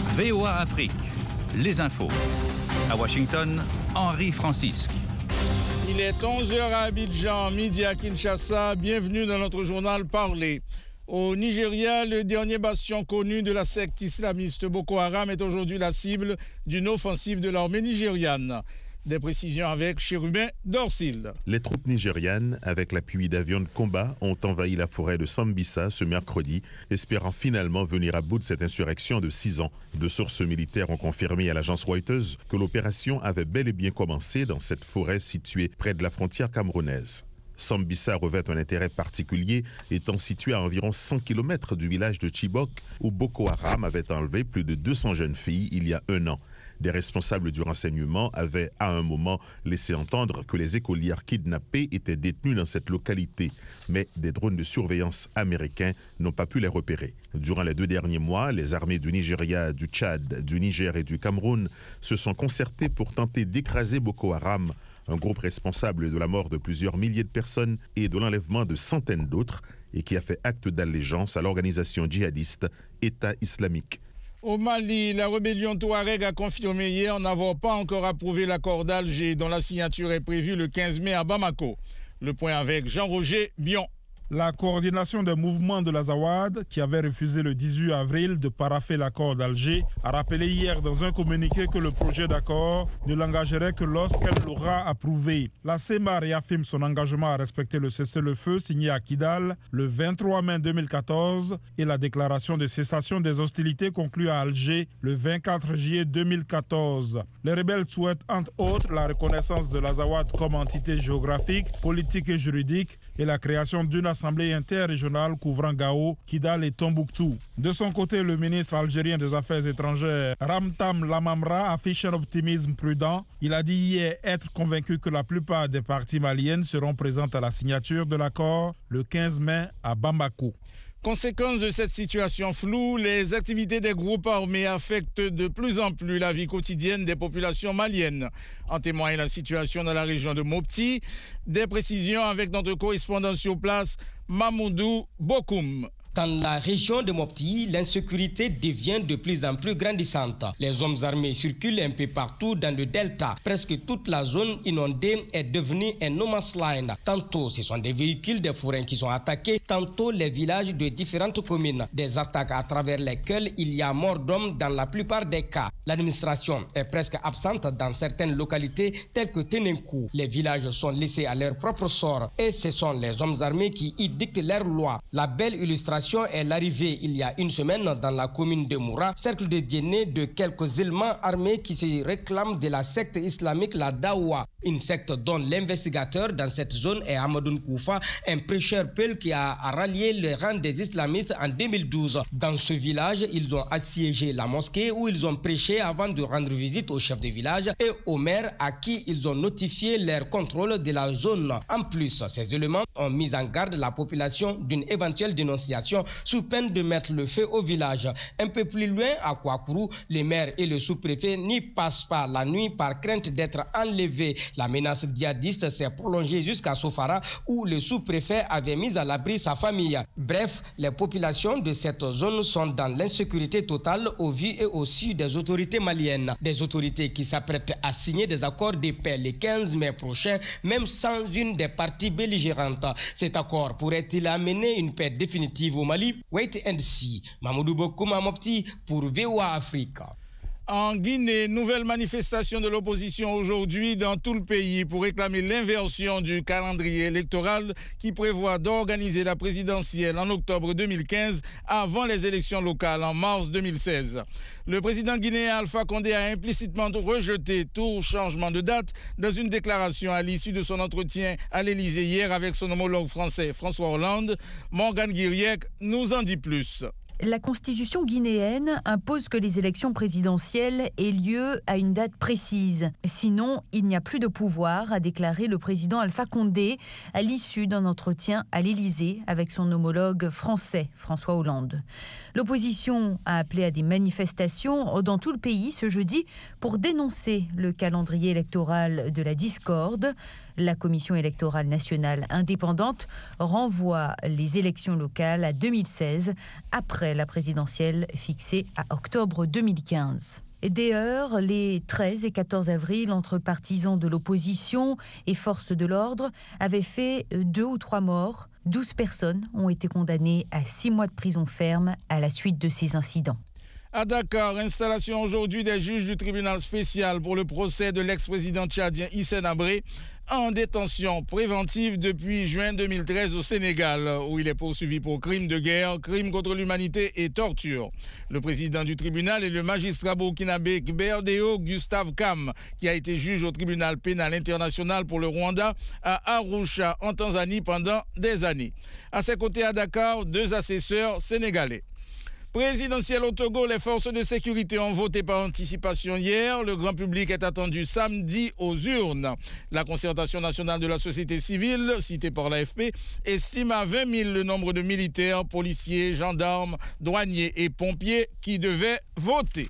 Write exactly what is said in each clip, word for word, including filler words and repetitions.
V O A Afrique, les infos. À Washington, Henri Francisque. Il est onze heures à Abidjan, midi à Kinshasa. Bienvenue dans notre journal Parler. Au Nigeria, le dernier bastion connu de la secte islamiste Boko Haram est aujourd'hui la cible d'une offensive de l'armée nigériane. Des précisions avec Chérubin Dorsil. Les troupes nigérianes, avec l'appui d'avions de combat, ont envahi la forêt de Sambisa ce mercredi, espérant finalement venir à bout de cette insurrection de six ans. Deux sources militaires ont confirmé à l'agence Reuters que l'opération avait bel et bien commencé dans cette forêt située près de la frontière camerounaise. Sambisa revêt un intérêt particulier, étant situé à environ cent kilomètres du village de Chibok, où Boko Haram avait enlevé plus de deux cents jeunes filles il y a un an. Des responsables du renseignement avaient à un moment laissé entendre que les écolières kidnappées étaient détenues dans cette localité. Mais des drones de surveillance américains n'ont pas pu les repérer. Durant les deux derniers mois, les armées du Nigeria, du Tchad, du Niger et du Cameroun se sont concertées pour tenter d'écraser Boko Haram, un groupe responsable de la mort de plusieurs milliers de personnes et de l'enlèvement de centaines d'autres, et qui a fait acte d'allégeance à l'organisation djihadiste État islamique. Au Mali, la rébellion Touareg a confirmé hier n'avoir pas encore approuvé l'accord d'Alger dont la signature est prévue le quinze mai à Bamako. Le point avec Jean-Roger Bion. La coordination des mouvements de l'Azawad, qui avait refusé le dix-huit avril de parapher l'accord d'Alger, a rappelé hier dans un communiqué que le projet d'accord ne l'engagerait que lorsqu'elle l'aura approuvé. La C E M A réaffirme son engagement à respecter le cessez-le-feu signé à Kidal le vingt-trois mai deux mille quatorze et la déclaration de cessation des hostilités conclue à Alger le vingt-quatre juillet deux mille quatorze. Les rebelles souhaitent entre autres la reconnaissance de l'Azawad comme entité géographique, politique et juridique et la création d'une assemblée interrégionale couvrant Gao, Kidal et Tombouctou. De son côté, le ministre algérien des Affaires étrangères, Ramtam Lamamra, affiche un optimisme prudent. Il a dit hier être convaincu que la plupart des parties maliennes seront présentes à la signature de l'accord le quinze mai à Bamako. Conséquence de cette situation floue, les activités des groupes armés affectent de plus en plus la vie quotidienne des populations maliennes. En témoigne la situation dans la région de Mopti. Des précisions avec notre correspondant sur place, Mamoudou Bokoum. Dans la région de Mopti, l'insécurité devient de plus en plus grandissante. Les hommes armés circulent un peu partout dans le delta. Presque toute la zone inondée est devenue un no man's land. Tantôt, ce sont des véhicules des forains qui sont attaqués, tantôt les villages de différentes communes. Des attaques à travers lesquelles il y a mort d'hommes dans la plupart des cas. L'administration est presque absente dans certaines localités telles que Tenenkou. Les villages sont laissés à leur propre sort et ce sont les hommes armés qui y dictent leurs lois. La belle illustration est l'arrivée il y a une semaine dans la commune de Moura, cercle de Djéné, de quelques éléments armés qui se réclament de la secte islamique, la Dawa, une secte dont l'investigateur dans cette zone est Hamadoun Koufa, un prêcheur peul qui a rallié le rang des islamistes en deux mille douze. Dans ce village, ils ont assiégé la mosquée où ils ont prêché avant de rendre visite au chef de village et au maire à qui ils ont notifié leur contrôle de la zone. En plus, ces éléments ont mis en garde la population d'une éventuelle dénonciation sous peine de mettre le feu au village. Un peu plus loin, à Kouakourou, le maire et le sous-préfet n'y passent pas la nuit par crainte d'être enlevés. La menace djihadiste s'est prolongée jusqu'à Sofara où le sous-préfet avait mis à l'abri sa famille. Bref, les populations de cette zone sont dans l'insécurité totale au vu et au su des autorités maliennes. Des autorités qui s'apprêtent à signer des accords de paix le quinze mai prochain, même sans une des parties belligérantes. Cet accord pourrait-il amener une paix définitive au Mali? Wait and see. Mamoudou Bokoum Mopti pour V O A Afrique. En Guinée, nouvelle manifestation de l'opposition aujourd'hui dans tout le pays pour réclamer l'inversion du calendrier électoral qui prévoit d'organiser la présidentielle en octobre deux mille quinze avant les élections locales en mars deux mille seize. Le président guinéen Alpha Condé a implicitement rejeté tout changement de date dans une déclaration à l'issue de son entretien à l'Élysée hier avec son homologue français François Hollande. Morgane Guiriec nous en dit plus. La constitution guinéenne impose que les élections présidentielles aient lieu à une date précise. Sinon, il n'y a plus de pouvoir, a déclaré le président Alpha Condé à l'issue d'un entretien à l'Élysée avec son homologue français, François Hollande. L'opposition a appelé à des manifestations dans tout le pays ce jeudi pour dénoncer le calendrier électoral de la discorde. La Commission électorale nationale indépendante renvoie les élections locales à deux mille seize, après la présidentielle fixée à octobre deux mille quinze. Des heurts les treize et quatorze avril entre partisans de l'opposition et forces de l'ordre avaient fait deux ou trois morts. douze personnes ont été condamnées à six mois de prison ferme à la suite de ces incidents. À Dakar, installation aujourd'hui des juges du tribunal spécial pour le procès de l'ex-président tchadien Hissène Habré en détention préventive depuis juin deux mille treize au Sénégal, où il est poursuivi pour crimes de guerre, crimes contre l'humanité et torture. Le président du tribunal est le magistrat burkinabé Gberdéo Gustave Kam, qui a été juge au tribunal pénal international pour le Rwanda à Arusha, en Tanzanie, pendant des années. À ses côtés à Dakar, deux assesseurs sénégalais. Présidentielle au Togo, les forces de sécurité ont voté par anticipation hier. Le grand public est attendu samedi aux urnes. La concertation nationale de la société civile, citée par l'A F P, estime à vingt mille le nombre de militaires, policiers, gendarmes, douaniers et pompiers qui devaient voter.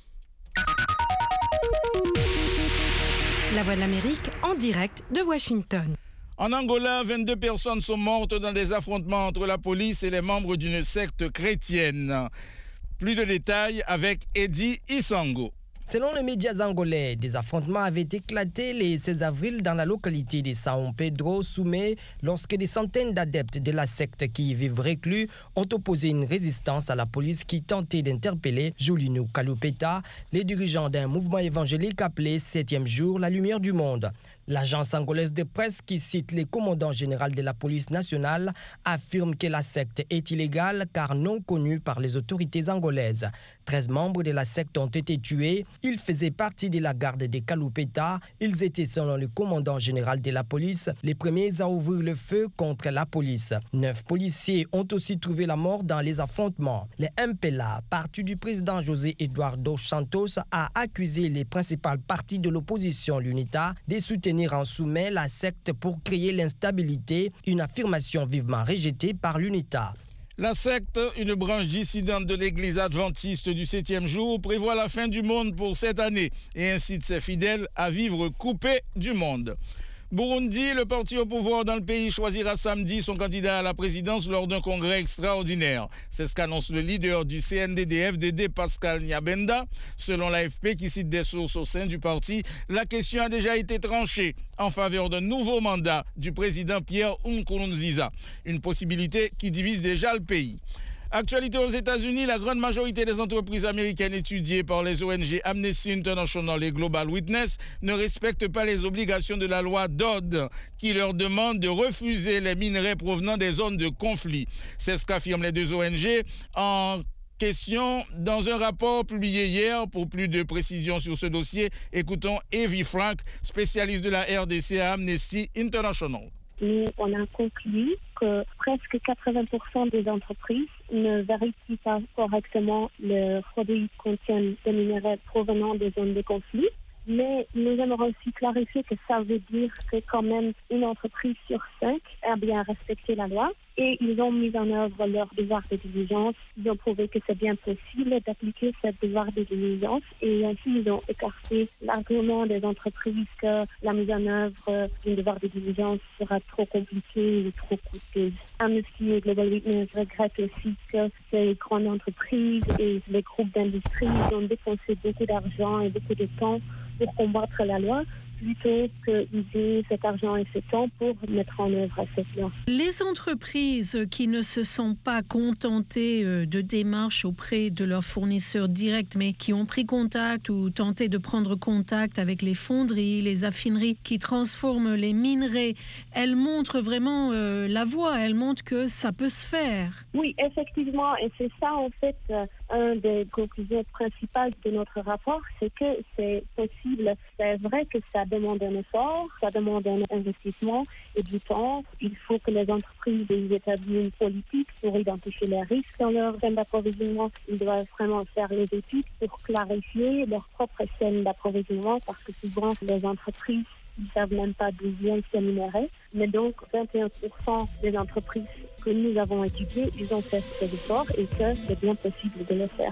La Voix de l'Amérique en direct de Washington. En Angola, vingt-deux personnes sont mortes dans des affrontements entre la police et les membres d'une secte chrétienne. Plus de détails avec Eddie Isango. Selon les médias angolais, des affrontements avaient éclaté le seize avril dans la localité de São Pedro Sumé lorsque des centaines d'adeptes de la secte qui y vivent reclus ont opposé une résistance à la police qui tentait d'interpeller Julino Kalupeta, les dirigeants d'un mouvement évangélique appelé Septième jour, la lumière du monde. L'agence angolaise de presse qui cite le commandant général de la police nationale affirme que la secte est illégale car non connue par les autorités angolaises. treize membres de la secte ont été tués. Ils faisaient partie de la garde de Kalupeta. Ils étaient, selon le commandant général de la police, les premiers à ouvrir le feu contre la police. Neuf policiers ont aussi trouvé la mort dans les affrontements. Le M P L A, parti du président José Eduardo Santos, a accusé les principales partis de l'opposition, l'UNITA, de soutenir en Sumé la secte pour créer l'instabilité, une affirmation vivement rejetée par l'UNITA. La secte, une branche dissidente de l'église adventiste du septième jour, prévoit la fin du monde pour cette année et incite ses fidèles à vivre coupés du monde. Burundi, le parti au pouvoir dans le pays choisira samedi son candidat à la présidence lors d'un congrès extraordinaire. C'est ce qu'annonce le leader du C N D D F D D, Pascal Nyabenda. Selon l'A F P qui cite des sources au sein du parti, la question a déjà été tranchée en faveur d'un nouveau mandat du président Pierre Nkurunziza, une possibilité qui divise déjà le pays. Actualité aux États-Unis, la grande majorité des entreprises américaines étudiées par les O N G Amnesty International et Global Witness ne respectent pas les obligations de la loi Dodd qui leur demande de refuser les minerais provenant des zones de conflit. C'est ce qu'affirment les deux O N G en question dans un rapport publié hier. Pour plus de précisions sur ce dossier, écoutons Evie Frank, spécialiste de la R D C à Amnesty International. Nous, on a conclu que presque quatre-vingts pour cent des entreprises ne vérifient pas correctement les produits qui contiennent des minéraux provenant des zones de conflit. Mais nous aimerions aussi clarifier que ça veut dire que quand même une entreprise sur cinq a bien respecté la loi et ils ont mis en œuvre leur devoir de diligence. Ils ont prouvé que c'est bien possible d'appliquer ce devoir de diligence et ainsi ils ont écarté l'argument des entreprises que la mise en œuvre d'un devoir de diligence sera trop compliquée ou trop coûteuse. Amnesty et Global Witness regrettent aussi que ces grandes entreprises et les groupes d'industrie ont dépensé beaucoup d'argent et beaucoup de temps pour combattre la loi, plutôt qu'utiliser cet argent et ce temps pour mettre en œuvre cette loi. Les entreprises qui ne se sont pas contentées de démarches auprès de leurs fournisseurs directs, mais qui ont pris contact ou tenté de prendre contact avec les fonderies, les affineries qui transforment les minerais, elles montrent vraiment euh, la voie, elles montrent que ça peut se faire. Oui, effectivement, et c'est ça en fait euh, une des conclusions principales de notre rapport, c'est que c'est possible. C'est vrai que ça demande un effort, ça demande un investissement et du temps. Il faut que les entreprises établissent une politique pour identifier les risques dans leur chaîne d'approvisionnement. Ils doivent vraiment faire les études pour clarifier leur propre chaîne d'approvisionnement parce que souvent les entreprises ne savent même pas d'où viennent ces minéraux. Mais donc vingt et un pour cent des entreprises que nous avons étudiées, ils ont fait ces efforts et que c'est bien possible de le faire.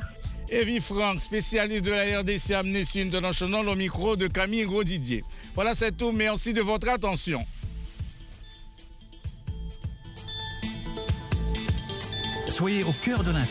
Evie Franck, spécialiste de la R D C Amnesty International, au micro de Camille Grosdidier. Voilà, c'est tout. Merci de votre attention. Soyez au cœur de l'info.